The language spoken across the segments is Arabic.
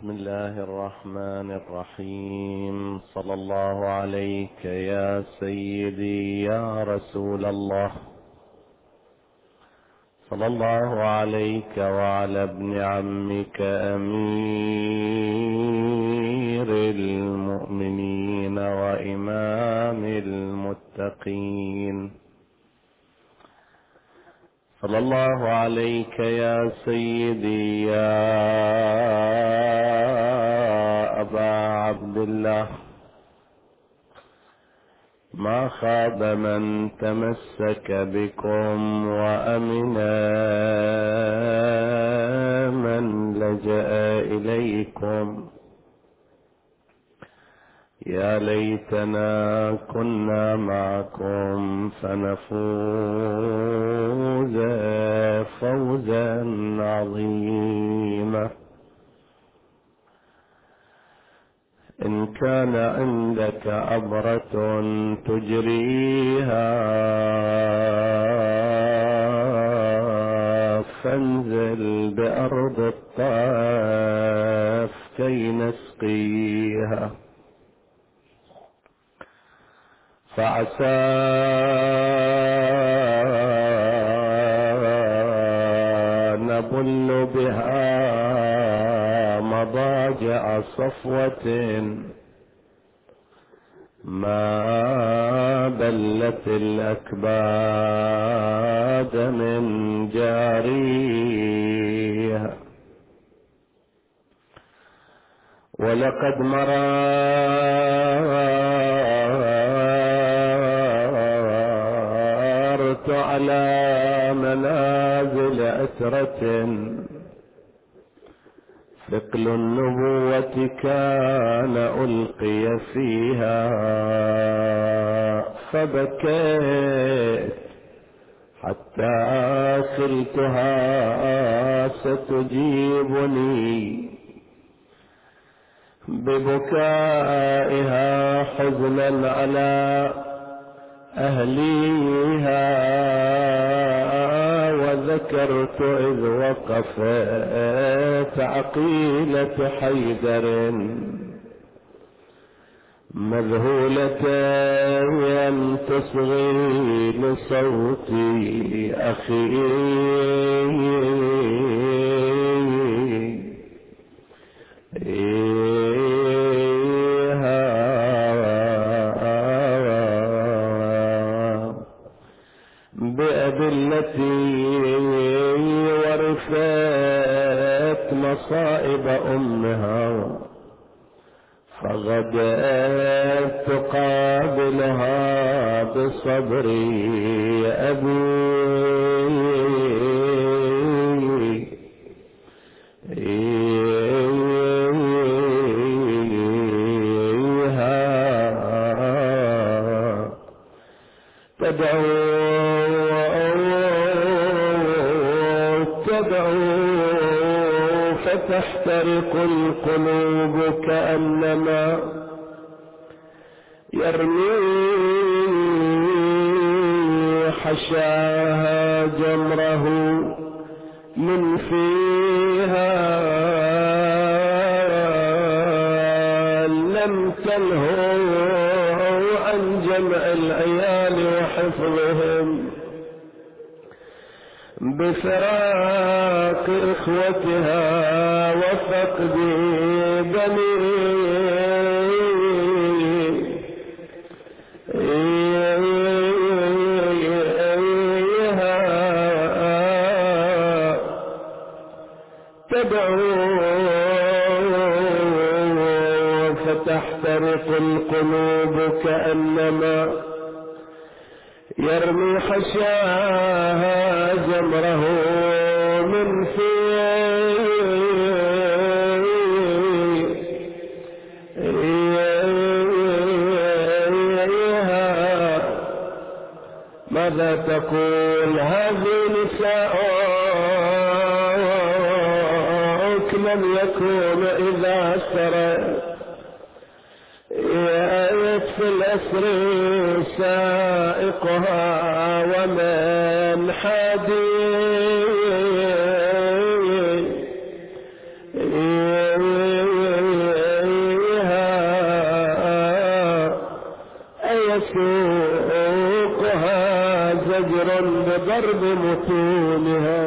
بسم الله الرحمن الرحيم. صلى الله عليك يا سيدي يا رسول الله، صلى الله عليك وعلى ابن عمك أمير المؤمنين وإمام المتقين. صلى الله عليك يا سيدي يا أبا عبد الله. ما خاب من تمسك بكم وأمنا من لجأ إليكم. يا ليتنا كنا معكم فنفوز فوزا عظيما. إن كان عندك عبرة تجريها فانزل بأرض الطائف كي نسقيها، فعسى نبل بها مضاجع صفوة ما بلت الأكباد من جاريها. ولقد مررت على منازل أسرة ثقل النبوة كان ألقي فيها، فبكيت حتى خلتها ستجيبني ببكائها حزنا على أهليها. وذكرت إذ وقفت عقيلة حيدر مذهولة تصغي لصوت بأذلتي ورثت مصائب أمها، فغدت تقابلها بصبر أبيها. تدعو فتحترق القلوب كأنما يرمي حشاها جمره من فيها. لم تنهوا عن جمع العيال وحفظهم بفراق إخوتها وفقد بنيها. تدعو فتحترق القلوب كأنما يرمي حشاها جمره من فيها. ماذا تقول هذه نساؤك لم يكن إذا سرت في الأسر سائقها ومن حديث بضرب متونها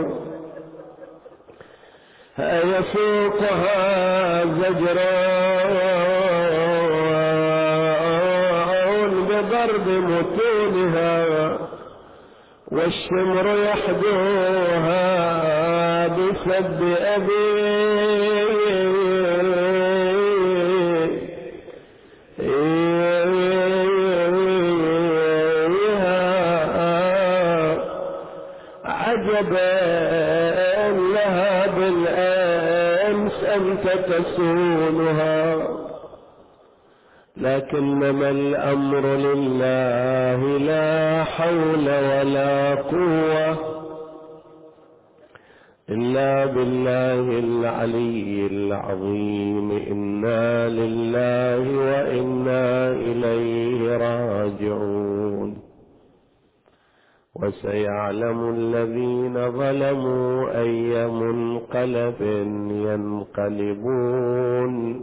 يفوقها زجران بضرب متونها والشمر يحدوها بسب عجبا لها بالأمس أنت تسونها لكنما الأمر لله لا حول ولا قوة إلا بالله العلي العظيم. إنا لله وإنا إليه راجعون. وسيعلم الذين ظلموا أي منقلب ينقلبون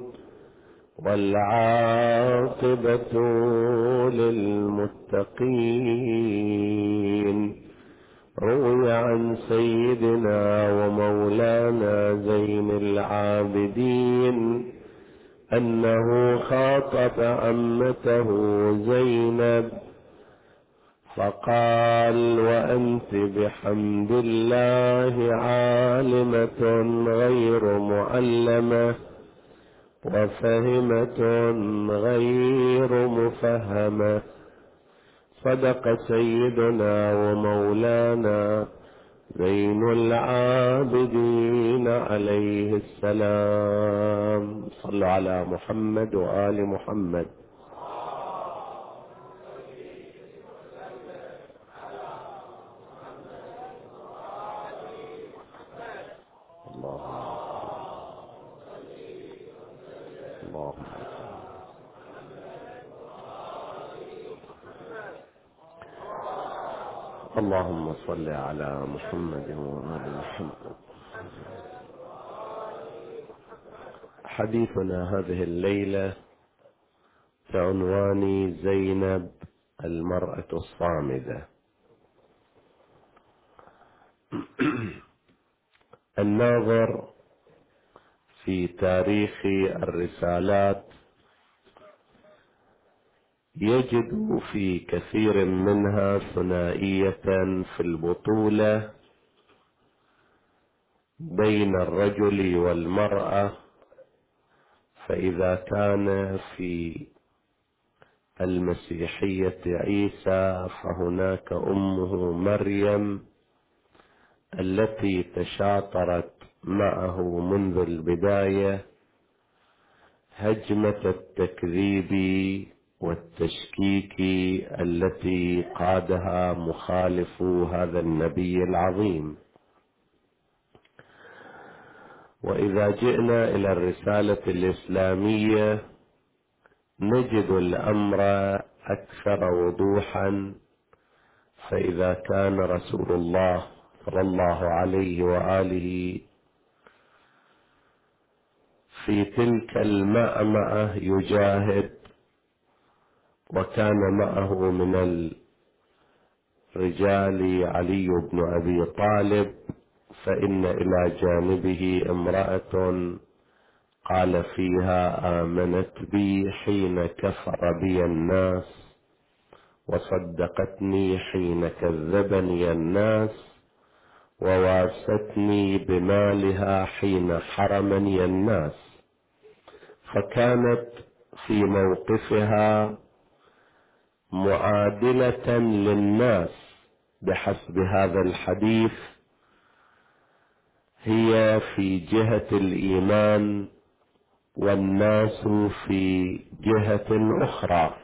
والعاقبة للمتقين. روي عن سيدنا ومولانا زين العابدين أنه خاطب عمته زينب فقال: وأنت بحمد الله عالمة غير معلمة وفهمة غير مفهمة. صدق سيدنا ومولانا زين العابدين عليه السلام. صلوا على محمد وآل محمد. اللهم صل على محمد وآل محمد. حديثنا هذه الليلة بعنوان زينب المرأة الصامدة. الناظر في تاريخ الرسالات يجد في كثير منها ثنائية في البطولة بين الرجل والمرأة. فإذا كان في المسيحية عيسى فهناك أمه مريم التي تشاطرت معه منذ البداية هجمة التكذيب والتشكيك التي قادها مخالفو هذا النبي العظيم. وإذا جئنا إلى الرسالة الإسلامية نجد الأمر أكثر وضوحا. فإذا كان رسول الله صلى الله عليه وآله في تلك المأمأة يجاهد وكان معه من الرجال علي بن أبي طالب، فإن إلى جانبه امرأة قال فيها: آمنت بي حين كفر بي الناس وصدقتني حين كذبني الناس وواستني بمالها حين حرمني الناس. فكانت في موقفها معادلة للناس بحسب هذا الحديث، هي في جهة الإيمان والناس في جهة أخرى.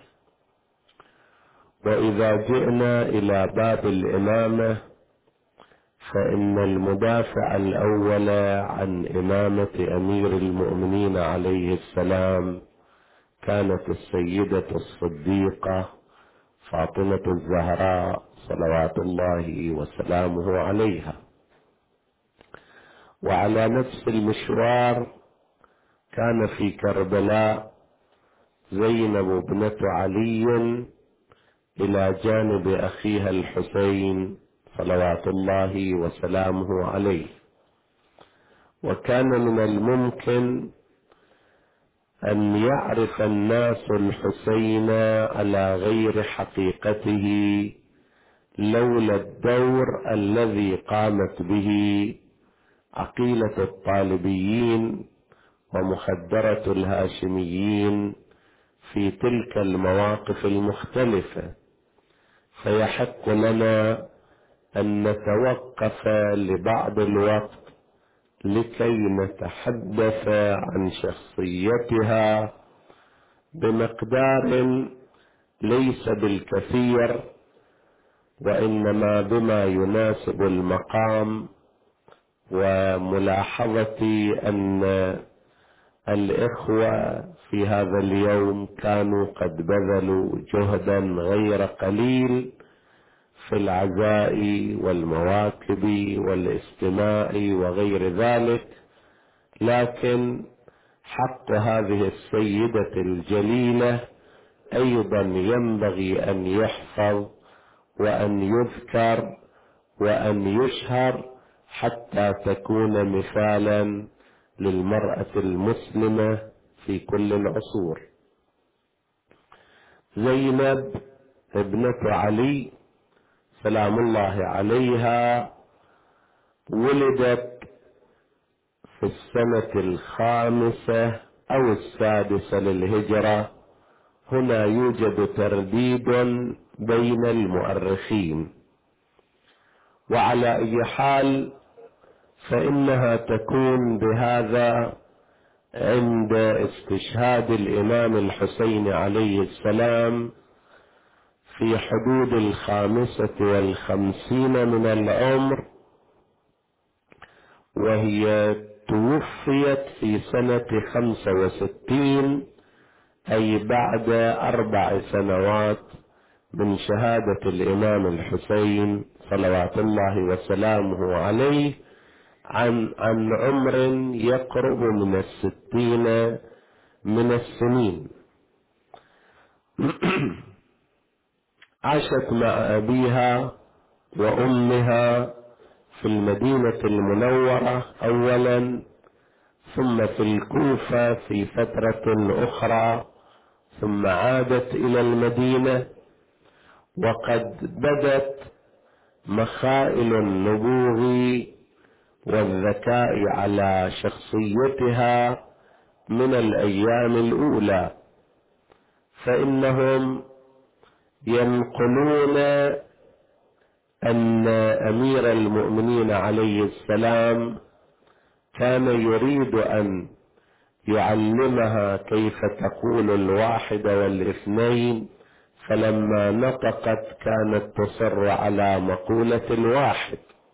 وإذا جئنا إلى باب الإمامة فإن المدافع الأول عن إمامة أمير المؤمنين عليه السلام كانت السيدة الصديقة فاطمة الزهراء صلوات الله وسلامه عليها. وعلى نفس المشوار كان في كربلاء زينب ابنة علي إلى جانب أخيها الحسين صلوات الله وسلامه عليه. وكان من الممكن أن يعرف الناس الحسين على غير حقيقته لولا الدور الذي قامت به عقيلة الطالبيين ومخدرة الهاشميين في تلك المواقف المختلفة. فيحق لنا أن نتوقف لبعض الوقت لكي نتحدث عن شخصيتها بمقدار ليس بالكثير، وإنما بما يناسب المقام، وملاحظة أن الإخوة في هذا اليوم كانوا قد بذلوا جهدا غير قليل في العزاء والمواكب والاستماع وغير ذلك، لكن حق هذه السيدة الجليلة أيضا ينبغي أن يحفظ وأن يذكر وأن يشهر حتى تكون مثالا للمرأة المسلمة في كل العصور. زينب ابنة علي سلام الله عليها ولدت في السنة 5 أو 6 للهجرة. هنا يوجد ترديد بين المؤرخين، وعلى أي حال فإنها تكون بهذا عند استشهاد الإمام الحسين عليه السلام في حدود 55 من العمر، وهي توفيت في سنة 65، أي بعد 4 سنوات من شهادة الإمام الحسين صلوات الله وسلامه عليه عن عمر يقرب من 60 من السنين. عاشت مع أبيها وأمها في المدينة المنورة أولا، ثم في الكوفة في فترة أخرى، ثم عادت إلى المدينة. وقد بدت مخائل النبوغ والذكاء على شخصيتها من الأيام الأولى، فإنهم ينقلون أن أمير المؤمنين عليه السلام كان يريد أن يعلمها كيف تقول 1 و2، فلما نطقت كانت تصر على مقولة 1،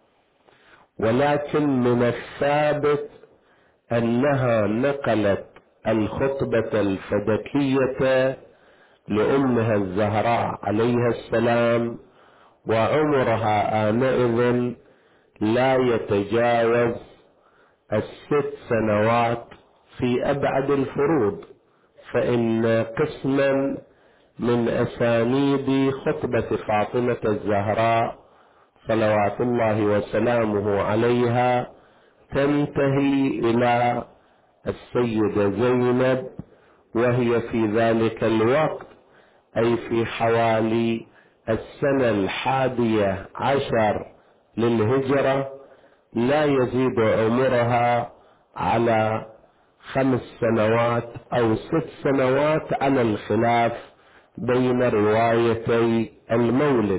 ولكن من الثابت أنها نقلت الخطبة الفدكية لأمها الزهراء عليها السلام، وعمرها آنئذ لا يتجاوز 6 سنوات في أبعد الفروض، فإن قسما من أسانيد خطبة فاطمة الزهراء صلوات الله وسلامه عليها تنتهي إلى السيدة زينب، وهي في ذلك الوقت أي في حوالي السنة 11 للهجرة لا يزيد عمرها على 5 سنوات أو 6 سنوات على الخلاف بين روايتي المولد.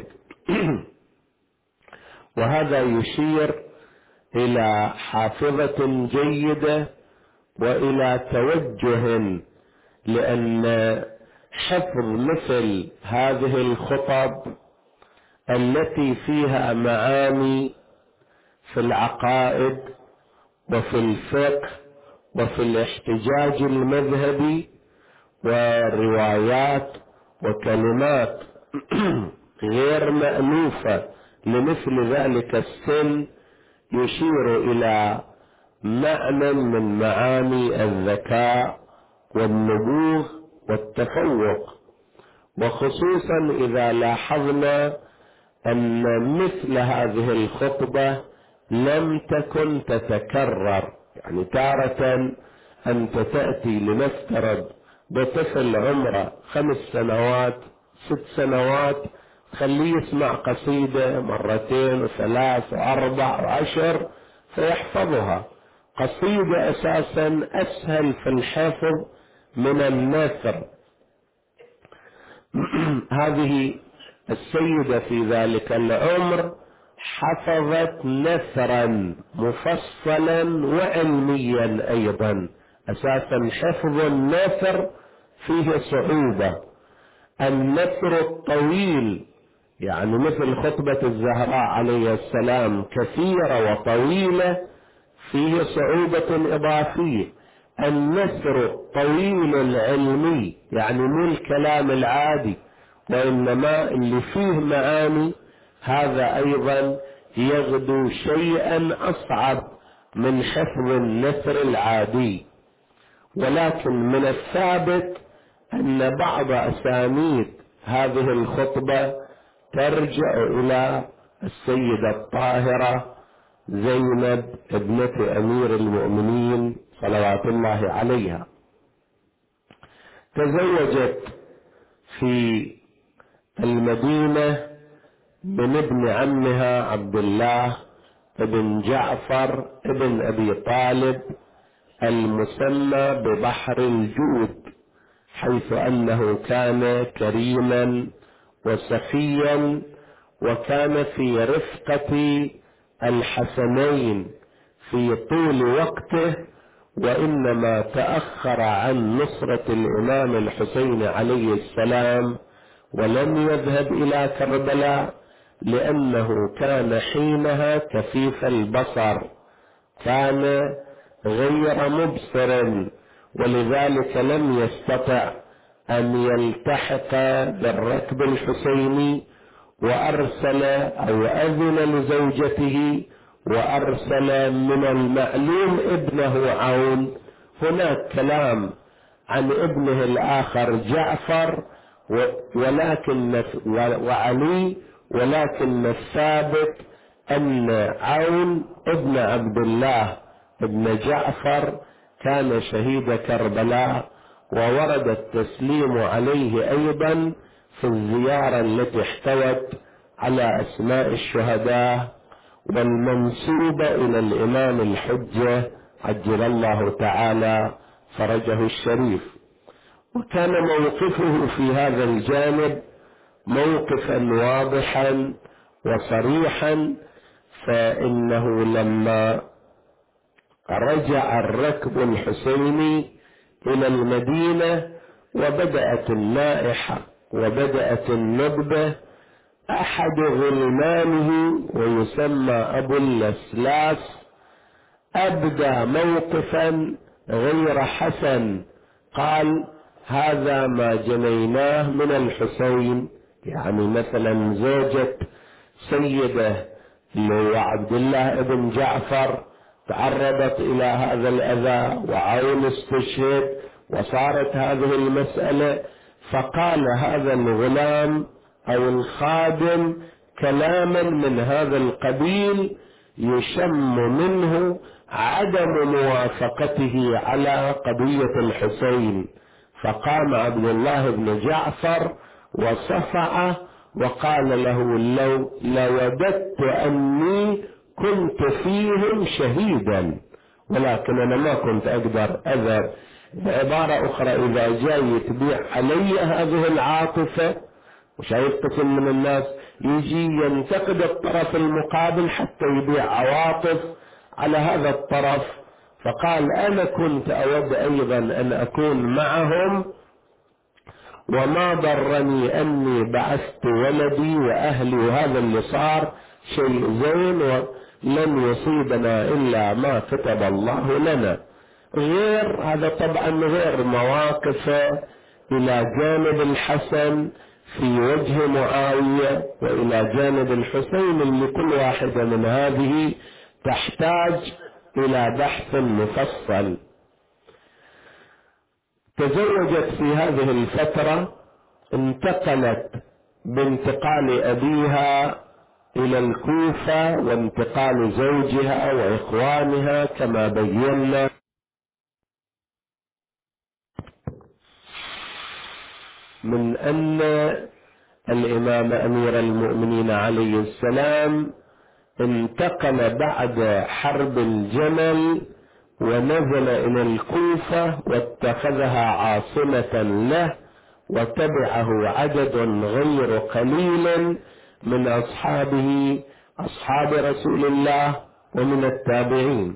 وهذا يشير إلى حافظة جيدة وإلى توجه، لأن حفظ مثل هذه الخطب التي فيها معاني في العقائد وفي الفقه وفي الاحتجاج المذهبي وروايات وكلمات غير مألوفة لمثل ذلك السن، يشير إلى معنى من معاني الذكاء والنبوغ والتفوق. وخصوصا إذا لاحظنا أن مثل هذه الخطبة لم تكن تتكرر. يعني تارة أنت تأتي لنفترض بطفل عمره 5 سنوات 6 سنوات، خليه يسمع قصيدة 2 و3 و4 و10 فيحفظها. قصيدة أساسا أسهل في الحفظ من النثر. هذه السيدة في ذلك العمر حفظت نثرا مفصلا وعلميا أيضا. أساسا حفظ النثر فيه صعوبة. النثر الطويل يعني مثل خطبة الزهراء عليه السلام كثيرة وطويلة فيه صعوبة إضافية. النثر الطويل العلمي يعني مو الكلام العادي وإنما اللي فيه معاني، هذا أيضا يغدو شيئا أصعب من حفظ النثر العادي. ولكن من الثابت أن بعض أسانيد هذه الخطبة ترجع إلى السيدة الطاهرة زينب ابنة أمير المؤمنين صلوات الله عليها. تزوجت في المدينة من ابن عمها عبد الله ابن جعفر ابن أبي طالب المسمى ببحر الجود، حيث أنه كان كريما وسخيا، وكان في رفقة الحسنين في طول وقته، وإنما تأخر عن نصرة الإمام الحسين عليه السلام ولم يذهب إلى كربلاء لأنه كان حينها كفيف البصر، كان غير مبصر، ولذلك لم يستطع أن يلتحق بالركب الحسيني، وأرسل أو أذن لزوجته وأرسل من المعلوم ابنه عون. هناك كلام عن ابنه الآخر جعفر وعلي، ولكن الثابت أن عون ابن عبد الله ابن جعفر كان شهيد كربلاء، وورد التسليم عليه أيضا في الزيارة التي احتوت على أسماء الشهداء والمنسوبة إلى الإمام الحجة عجل الله تعالى فرجه الشريف. وكان موقفه في هذا الجانب موقفا واضحا وصريحا، فإنه لما رجع الركب الحسيني إلى المدينة وبدأت النائحة وبدأت الندبة، أحد غلمانه ويسمى أبو الأسلاس أبدى موقفا غير حسن، قال: هذا ما جنيناه من الحسين. يعني مثلا زوجة سيده وعبد الله ابن جعفر تعرضت إلى هذا الأذى وعون استشهد وصارت هذه المسألة، فقال هذا الغلام أو الخادم كلاما من هذا القبيل يشم منه عدم موافقته على قضية الحسين. فقام عبد الله بن جعفر وصفعه وقال له: لوددت أني كنت فيهم شهيدا، ولكن أنا ما كنت أقدر أذهب. بعبارة أخرى، إذا جاي تبيع علي هذه العاطفة، وشايف قسم من الناس يجي ينتقد الطرف المقابل حتى يبيع عواطف على هذا الطرف، فقال: أنا كنت أود أيضا أن أكون معهم، وما ضرني أني بعثت ولدي وأهلي، وهذا اللي صار شيء زين ولن يصيبنا إلا ما كتب الله لنا. غير هذا طبعا غير مواقف إلى جانب الحسن في وجه معاوية وإلى جانب الحسين، اللي كل واحدة من هذه تحتاج إلى بحث مفصل. تزوجت في هذه الفترة، انتقلت بانتقال أبيها إلى الكوفة وانتقال زوجها وإخوانها كما بينا. من أن الإمام أمير المؤمنين عليه السلام انتقل بعد حرب الجمل ونزل إلى الكوفة واتخذها عاصمة له، وتبعه عدد غير قليل من أصحابه أصحاب رسول الله ومن التابعين.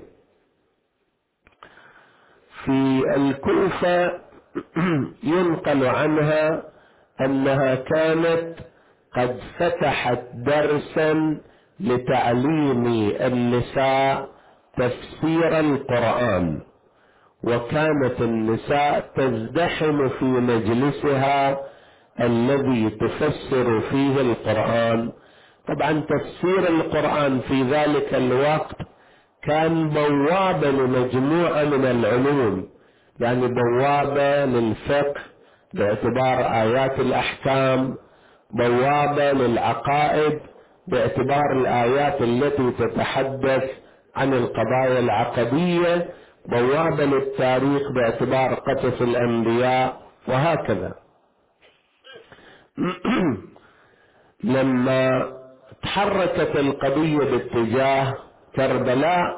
في الكوفة ينقل عنها أنها كانت قد فتحت درسا لتعليم النساء تفسير القرآن، وكانت النساء تزدحم في مجلسها الذي تفسر فيه القرآن. طبعا تفسير القرآن في ذلك الوقت كان بوابة لمجموعة من العلوم، يعني بوابة للفقه باعتبار آيات الأحكام، بوابة للعقائد باعتبار الآيات التي تتحدث عن القضايا العقدية، بوابة للتاريخ باعتبار قصص الأنبياء، وهكذا. لما تحركت القضية باتجاه كربلاء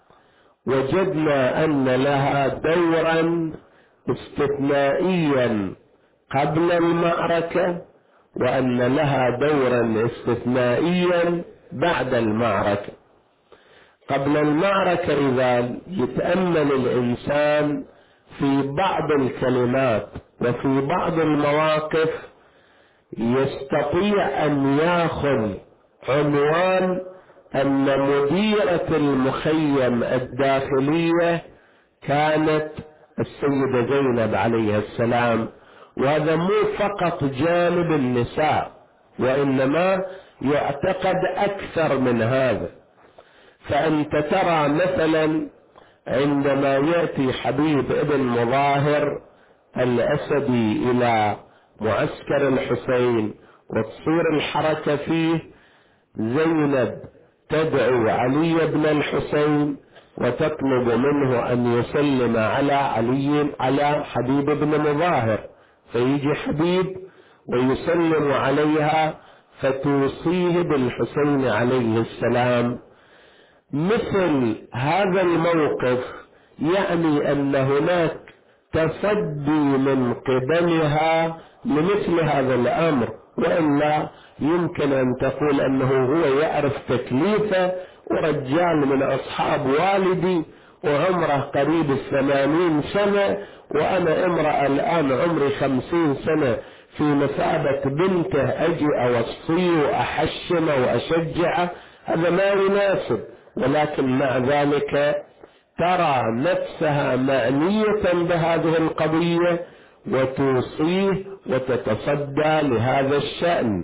وجدنا أن لها دورا استثنائيا قبل المعركة، وأن لها دورا استثنائيا بعد المعركة. قبل المعركة إذا يتأمل الإنسان في بعض الكلمات وفي بعض المواقف يستطيع أن يأخذ عنوان أن مديرة المخيم الداخلية كانت السيدة زينب عليه السلام، وهذا مو فقط جانب النساء وإنما يعتقد أكثر من هذا. فأنت ترى مثلا عندما يأتي حبيب ابن مظاهر الأسدي إلى معسكر الحسين وتصير الحركة فيه، زينب تدعو علي بن الحسين وتطلب منه أن يسلم على حبيب بن مظاهر، فيجي حبيب ويسلم عليها فتوصيه بالحسين عليه السلام. مثل هذا الموقف يعني أن هناك تصدي من قبلها لمثل هذا الأمر، وإلا يمكن أن تقول أنه هو يعرف تكليفه، ورجال من أصحاب والدي وعمره قريب 80 سنة، وأنا امرأة الآن عمري 50 سنة في مثابة بنته أجي أوصيه وأحشمه وأشجعه، هذا ما يناسب. ولكن مع ذلك ترى نفسها معنية بهذه القضية وتوصيه وتتصدى لهذا الشأن.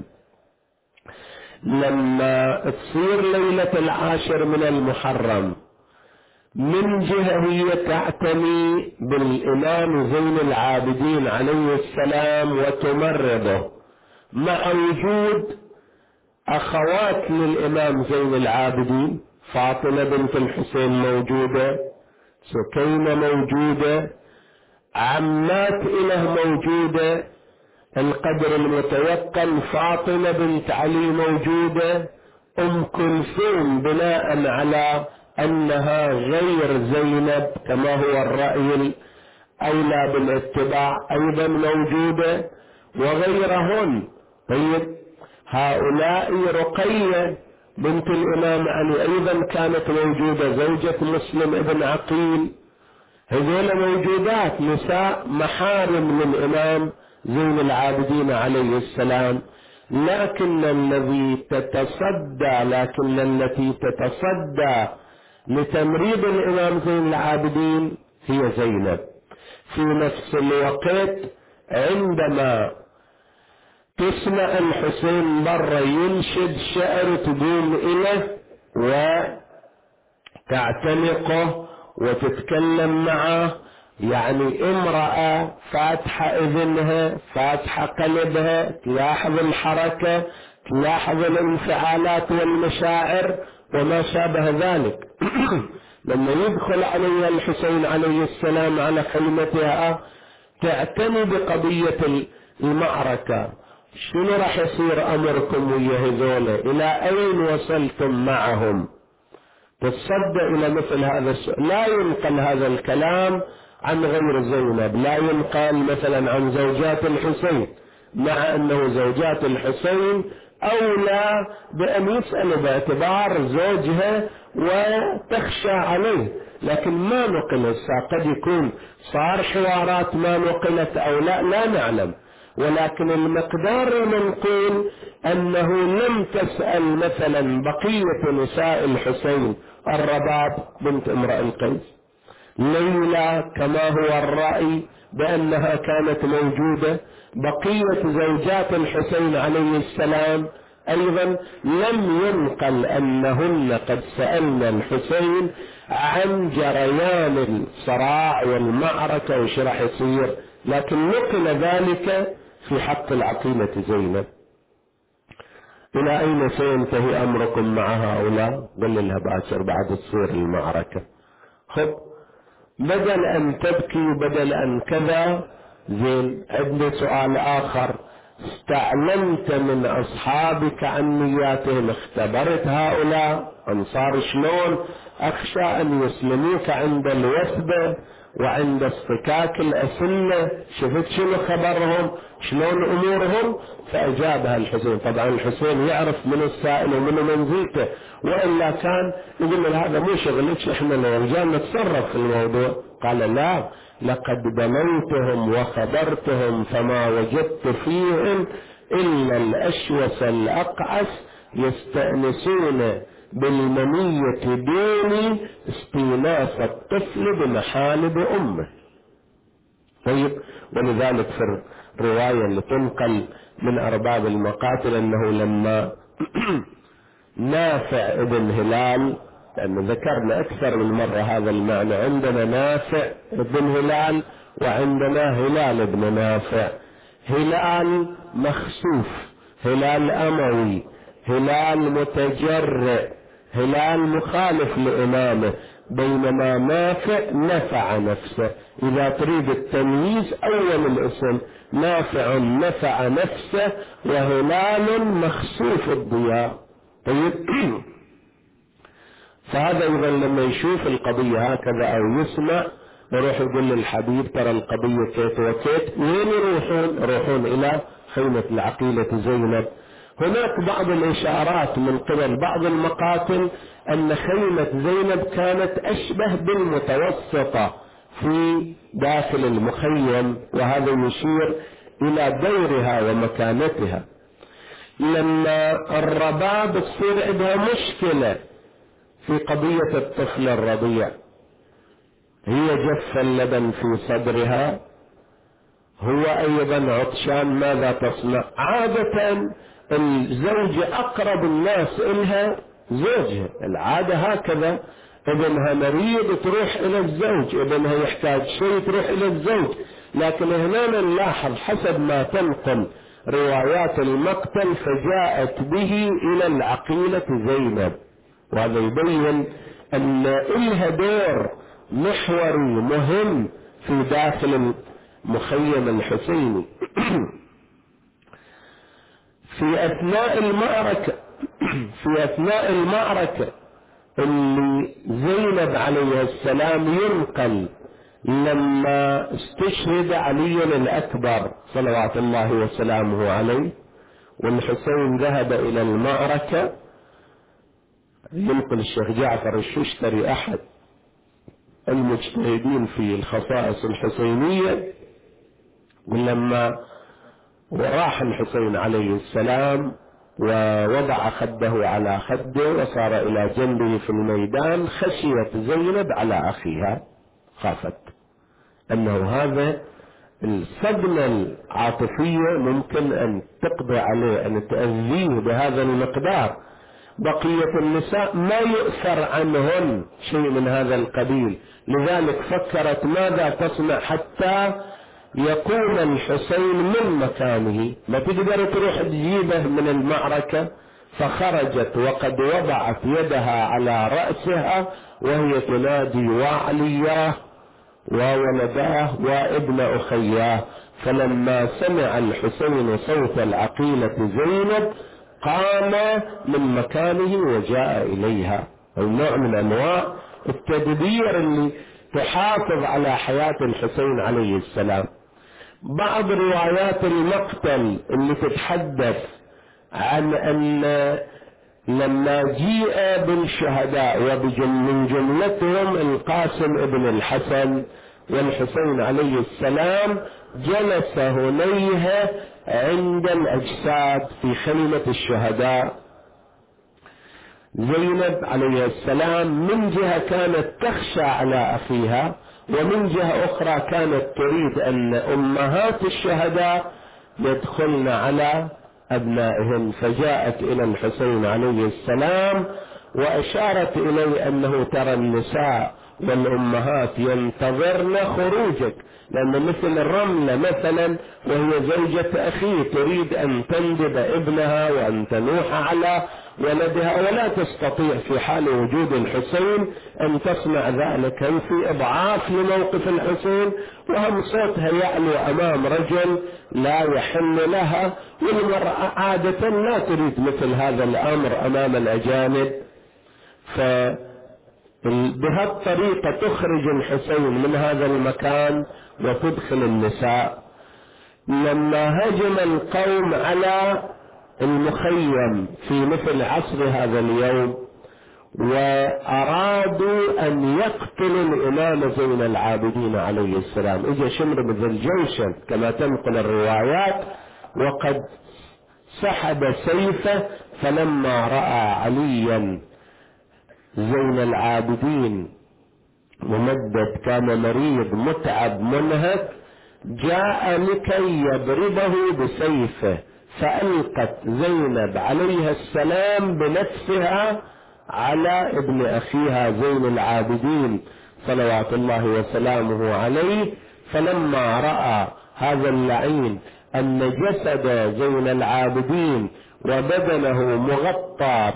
لما تصير ليلة 10 من المحرم، من جهة هي تعتني بالإمام زين العابدين عليه السلام وتمرضه، مع وجود أخوات للإمام زين العابدين، فاطمة بنت الحسين موجودة، سكينة موجودة، عمات إله موجودة، القدر المتيقن فاطمة بنت علي موجودة، كلثوم بناء على أنها غير زينب كما هو الرأي الأولى بالاتباع أيضا موجودة، وغيرهن. طيب هؤلاء رقية بنت الإمام علي أيضا كانت موجودة، زوجة مسلم ابن عقيل، هذول موجودات نساء محارم للإمام زين العابدين عليه السلام. لكن التي تتصدى لتمريض الإمام زين العابدين هي زينب. في نفس الوقت عندما تسمع الحسين مرة ينشد شعر تقوم إليه وتعتنقه وتتكلم معه، يعني امرأة فاتحة اذنها فاتحة قلبها تلاحظ الحركة تلاحظ الانفعالات والمشاعر وما شابه ذلك. لما يدخل عليها الحسين عليه السلام على خيمتها تعتني بقضية المعركة، شنو راح يصير أمركم ويا هذولا، إلى أين وصلتم معهم؟ تتصدى إلى مثل هذا السؤال. لا ينقل هذا الكلام عن غير زينب، لا ينقل مثلا عن زوجات الحسين، مع أنه زوجات الحسين أولى بأن يسأل باعتبار زوجها وتخشى عليه، لكن ما نقل. قد يكون صار حوارات ما نقلت أو لا نعلم، ولكن المقدار المنقول أنه لم تسأل مثلا بقية نساء الحسين، الرباب بنت امرئ القيس، ليلى كما هو الرأي بأنها كانت موجودة، بقية زوجات الحسين عليه السلام أيضا لم ينقل أنهن قد سألنا الحسين عن جريان الصراع والمعركة وش راح يصير، لكن نقل ذلك في حق العقيلة زينب. إلى أين سينتهي أمركم مع هؤلاء؟ قل لها باكر بعد تصير المعركة. خب بدل أن تبكي بدل أن كذا، زين عندي سؤال آخر، استعلمت من أصحابك عن نياتهم، اختبرت هؤلاء أنصار شلون؟ أخشى أن يسلموك عند الوثبة وعند اصطكاك الأسنة، شفت شنو خبرهم شلون أمورهم؟ فأجابها الحسين. طبعا الحسين يعرف من السائل ومن منزلته، وإلا كان يقول هذا مو شغلك، احنا الرجال نتصرف في الموضوع. قال لا، لقد بنيتهم وخبرتهم فما وجدت فيهم إلا الأشوس الأقعس يستأنسون بالمنية دوني استئناس الطفل بمحالب أمه. طيب، ولذلك في الرواية اللي تنقل من أرباب المقاتل أنه لما نافع ابن هلال، لأنه ذكرنا أكثر من مرة هذا المعنى، عندنا نافع ابن هلال وعندنا هلال ابن نافع، هلال مخسوف، هلال أموي، هلال متجرئ، هلال مخالف لإمامه، بينما نافع نفع نفسه. إذا تريد التمييز أول الاسم نافع نفع نفسه، وهلال مخسوف الضياء. طيب فهذا أيضا لما يشوف القضية هكذا أو يسمع يروح يقول للحبيب ترى القضية كيت وكيت، وين يروحون إلى خيمة العقيلة زينب. هناك بعض الإشارات من قبل بعض المقاتل أن خيمة زينب كانت أشبه بالمتوسطة في داخل المخيم، وهذا يشير إلى دورها ومكانتها. لما الرباب تصير عندها مشكلة في قضية الطفل الرضيع، هي جف اللبن في صدرها، هو أيضا عطشان، ماذا تصنع؟ عادة الزوجة أقرب الناس إلها زوجها، العادة هكذا، ابنها مريض تروح إلى الزوج، ابنها يحتاج شيء تروح إلى الزوج. لكن هنا نلاحظ حسب ما تنقل روايات المقتل فجاءت به إلى العقيلة زينب، وهذا يبين أن إلها دور محوري مهم في داخل المخيم الحسيني. في أثناء المعركة اللي زينب عليه السلام ينقل لما استشهد علي الأكبر صلوات الله وسلامه عليه، والحسين ذهب إلى المعركة، ينقل الشيخ جعفر الششتري أحد المجتهدين في الخصائص الحسينية، ولما وراح الحسين عليه السلام ووضع خده على خده وصار إلى جنبه في الميدان، خشيت زينب على أخيها، خافت أنه هذا الصدمة العاطفية ممكن أن تقضي عليه، أن تأذيه بهذا المقدار. بقية النساء ما يؤثر عنهن شيء من هذا القبيل، لذلك فكرت ماذا تصنع حتى يقوم الحسين من مكانه، ما تقدر تروح تجيبه من المعركة، فخرجت وقد وضعت يدها على رأسها وهي تنادي وعلياه وولداه وابن أخياه. فلما سمع الحسين صوت العقيلة زينب قام من مكانه وجاء إليها. النوع من أنواع التدبير اللي تحافظ على حياة الحسين عليه السلام. بعض روايات المقتل اللي تتحدث عن أن لما جيء بالشهداء ومن جملتهم القاسم ابن الحسن والحسين عليه السلام، جلس هنيهة عند الأجساد في خيمة الشهداء. زينب عليه السلام من جهة كانت تخشى على أخيها، ومن جهة أخرى كانت تريد أن أمهات الشهداء يدخلن على أبنائهم، فجاءت إلى الحسين عليه السلام وأشارت إليه أنه ترى النساء والأمهات ينتظرن خروجك، لأن مثل الرملة مثلا وهي زوجة أخيه تريد أن تندب ابنها وأن تنوح على ولدها، ولا تستطيع في حال وجود الحسين أن تصنع ذلك. هم في إضعاف لموقف الحسين، وهم صوتها يعلو أمام رجل لا يحل لها، والمرأة عادة لا تريد مثل هذا الأمر أمام الأجانب. بهالطريقة تخرج الحسين من هذا المكان وتدخل النساء. لما هجم القوم على المخيم في مثل عصر هذا اليوم وأرادوا أن يقتلوا الإمام زين العابدين عليه السلام، اجى شمر بن الجوشن كما تنقل الروايات وقد سحب سيفه، فلما رأى عليا زين العابدين ممدد كان مريض متعب منهك، جاء لكي يضربه بسيفه، فألقت زينب عليها السلام بنفسها على ابن أخيها زين العابدين صلوات الله وسلامه عليه. فلما رأى هذا اللعين أن جسد زين العابدين وبدنه مغطى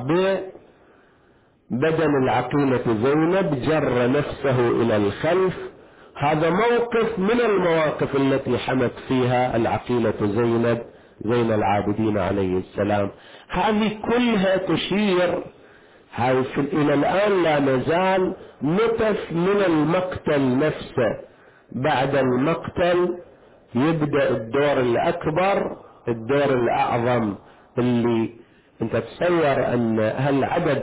بدن العقيلة زينب جر نفسه إلى الخلف. هذا موقف من المواقف التي حمت فيها العقيلة زين العابدين عليه السلام. هذه كلها تشير إلى الآن لا نزال نتف من المقتل نفسه. بعد المقتل يبدأ الدور الأكبر، الدور الأعظم، اللي انت تصور أن هالعدد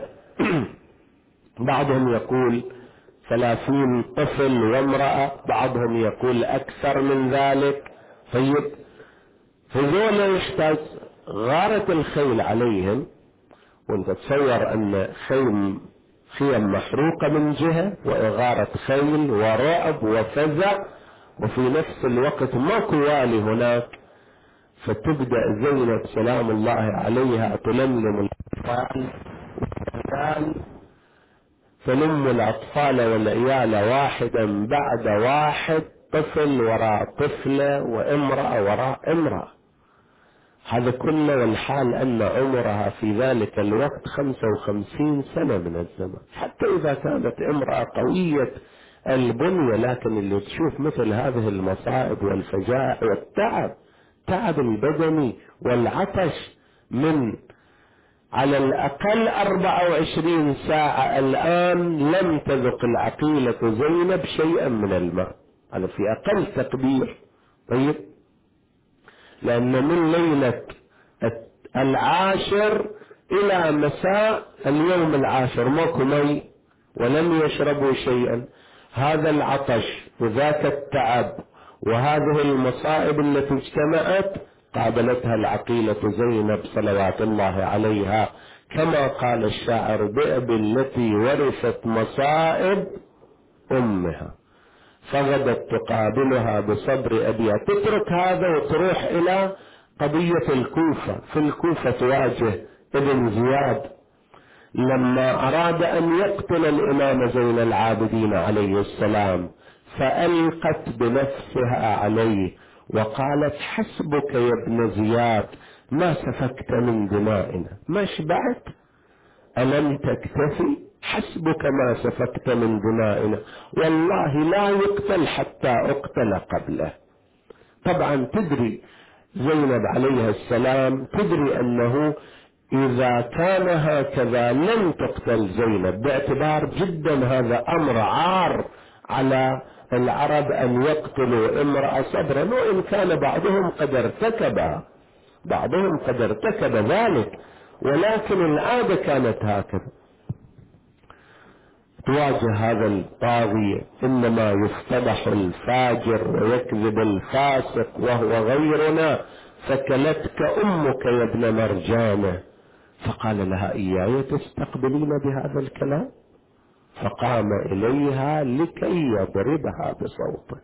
بعضهم يقول 30 طفل وامرأة، بعضهم يقول أكثر من ذلك. طيب هذول يحتاج غارة الخيل عليهم، وانت تصور أن خيم محروقة من جهة، وإغارة خيل ورعب وفزع، وفي نفس الوقت ماكو والي هناك. فتبدأ زينب سلام الله عليها تلملم الأطفال، تلم الأطفال والعيال واحدا بعد واحد، طفل وراء طفلة وامرأة وراء امرأة. هذا كله والحال أن عمرها في ذلك الوقت 55 سنة من الزمن. حتى إذا كانت امرأة قوية البنية، لكن اللي تشوف مثل هذه المصائب والفجائع والتعب البدني والعطش من على الأقل 24 ساعة الآن لم تذق العقيلة زينب شيئا من الماء، هذا في أقل تقدير. طيب لأن من ليلة 10 إلى مساء اليوم 10 ماكو مي ولم يشربوا شيئا. هذا العطش وذاك التعب وهذه المصائب التي اجتمعت قابلتها العقيلة زينب صلوات الله عليها، كما قال الشاعر: بئب التي ورثت مصائب أمها فغدت تقابلها بصبر أبيها. تترك هذا وتروح إلى قضية الكوفة. في الكوفة تواجه ابن زياد لما أراد أن يقتل الإمام زين العابدين عليه السلام، فألقت بنفسها عليه وقالت حسبك يا ابن زياد ما سفكت من دمائنا، ما شبعت؟ ألم تكتفي؟ حسبك ما سفكت من دمائنا، والله لا يقتل حتى أقتل قبله. طبعا تدري زينب عليها السلام، تدري أنه إذا كان هكذا لن تقتل زينب، باعتبار جدا هذا أمر عار على العرب أن يقتلوا امرأة صبرا، وإن كان بعضهم قد ارتكب ذلك، ولكن العادة كانت هكذا. تواجه هذا الطاغية، إنما يفتضح الفاجر ويكذب الفاسق وهو غيرنا، فكلتك أمك يا ابن مرجانة. فقال لها إياي تستقبلين بهذا الكلام؟ فقام إليها لكي يضربها بصوته.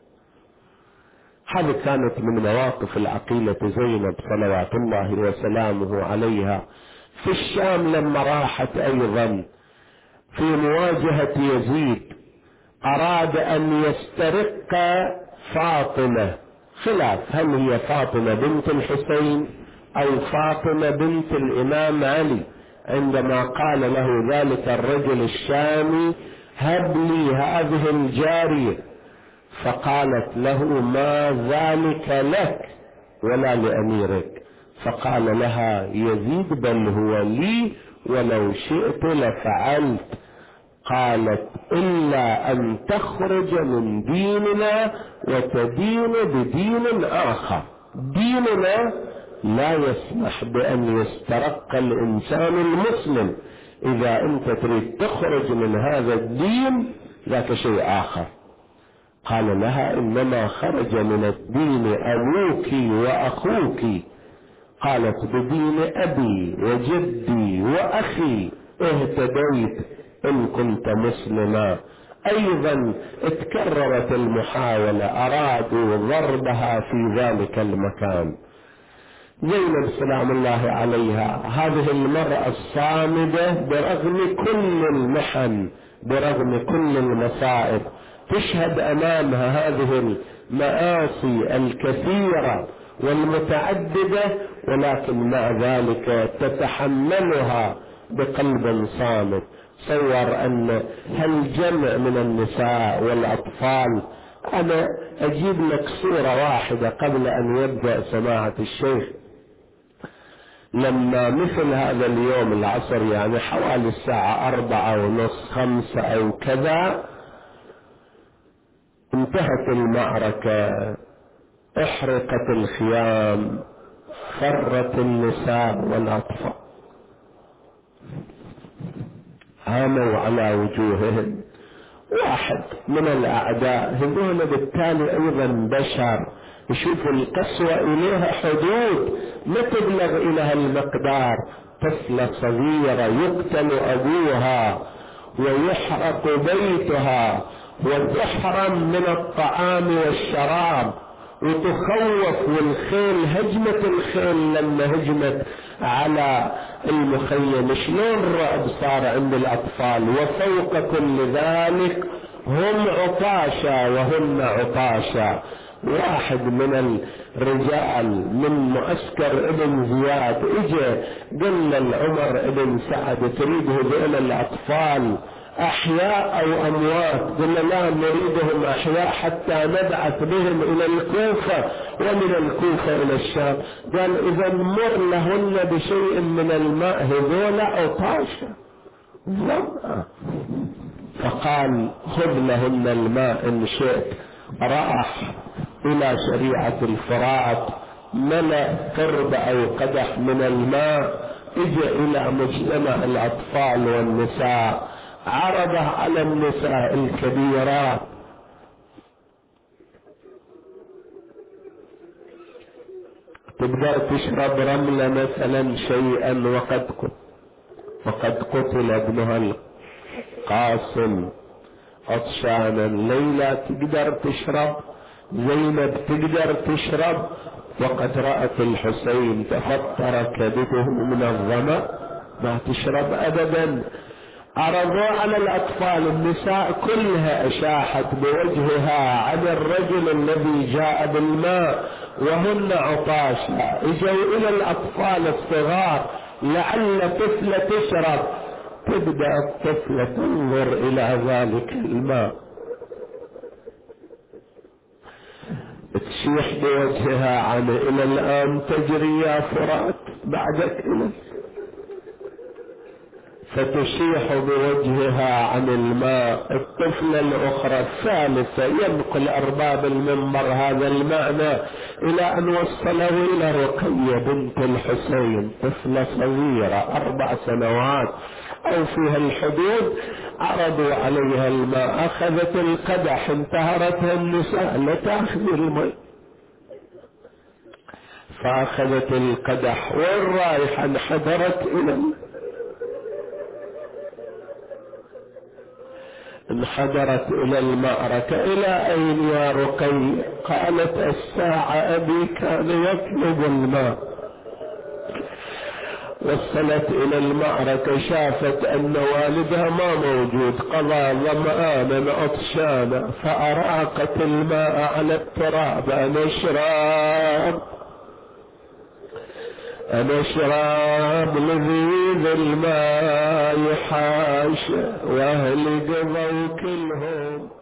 هذه كانت من مواقف العقيلة زينب صلوات الله وسلامه عليها. في الشام لما راحت أيضا في مواجهة يزيد، أراد أن يسترق فاطمة، خلاف هل هي فاطمة بنت الحسين أو فاطمة بنت الإمام علي، عندما قال له ذلك الرجل الشامي هب لي هذه الجارية، فقالت له ما ذلك لك ولا لأميرك، فقال لها يزيد بل هو لي ولو شئت لفعلت. قالت إلا أن تخرج من ديننا وتدين بدين آخر، ديننا لا يسمح بأن يسترق الإنسان المسلم، إذا أنت تريد تخرج من هذا الدين ذاك شيء آخر. قال لها إنما خرج من الدين أبوك وأخوك. قالت بدين أبي وجدي وأخي اهتديت إن كنت مسلما. أيضا اتكررت المحاولة، أرادوا ضربها في ذلك المكان. زينب سلام الله عليها هذه المرأة الصامدة برغم كل المحن، برغم كل المصائب، تشهد أمامها هذه المآسي الكثيرة والمتعددة، ولكن مع ذلك تتحملها بقلب صامت. تصور أن هالجمع من النساء والأطفال، أنا أجيب لك صورة واحدة قبل أن يبدأ سماعة الشيخ. لما مثل هذا اليوم العصر، يعني حوالي الساعة 4:30 5 أو كذا، انتهت المعركة، احرقت الخيام، فرت النساء والأطفال، هاموا على وجوههم. واحد من الأعداء، هذول بالتالي أيضا بشر، يشوفوا القسوة إليها حدود، ما تبلغ إلى المقدار. طفلة صغيرة يقتل أبوها ويحرق بيتها وتحرم من الطعام والشراب وتخوف، والخيل هجمت، الخيل لما هجمت على المخيم شلون الرعب صار عند الأطفال. وفوق كل ذلك هم عطاشا وهن عطاشا. واحد من الرجال من معسكر ابن زياد اجى قال لعمر ابن سعد تريد هذول الأطفال أحياء أو أموات؟ قلنا لا نريدهم أحياء حتى نبعث بهم إلى الكوفة ومن الكوفة إلى الشام. قال إذا مر لهن بشيء من الماء، هذول عطاشا ظمأ. فقال خذ لهن الماء إن شئت. راح إلى شريعة الفرات، ملأ قرب أو قدح من الماء، اجى إلى مجتمع الأطفال والنساء، عرضه على النساء الكبيرات. تقدر تشرب رملة مثلا شيئا وقد قتل ابنها القاسم عطشانا. ليلى تقدر تشرب، زينب تقدر تشرب، وقد رأت الحسين تفطر كبده من الظمأ، ما تشرب أبدا. عرضوا على الأطفال، النساء كلها أشاحت بوجهها عن الرجل الذي جاء بالماء وهن عطاشا، اجوا الى الاطفال الصغار لعل طفلة تشرب، تبدأ الطفلة تنظر الى ذلك الماء، تشيح بوجهها عنه، الى الان تجري يا فرات بعدك الى، فتشيح بوجهها عن الماء. الطفلة الأخرى الثالثة ينقل أرباب المنبر هذا المعنى إلى أن وصله إلى رقية بنت الحسين، طفلة صغيرة 4 سنوات أو فيها الحدود، عرضوا عليها الماء، أخذت القدح، انتهرتها النساء لتأخذ الماء، فأخذت القدح، وين رايحة؟ انحدرت إلى المعركة. إلى أين يا رقي؟ قالت الساعة، أبي كان يطلب الماء. وصلت إلى المعركة، شافت أن والدها ما موجود، قضى ظمآنا عطشانا، فأراقت الماء على التراب، أنا شراب لذيذ الماء حاش، وأهل قضوا كلهم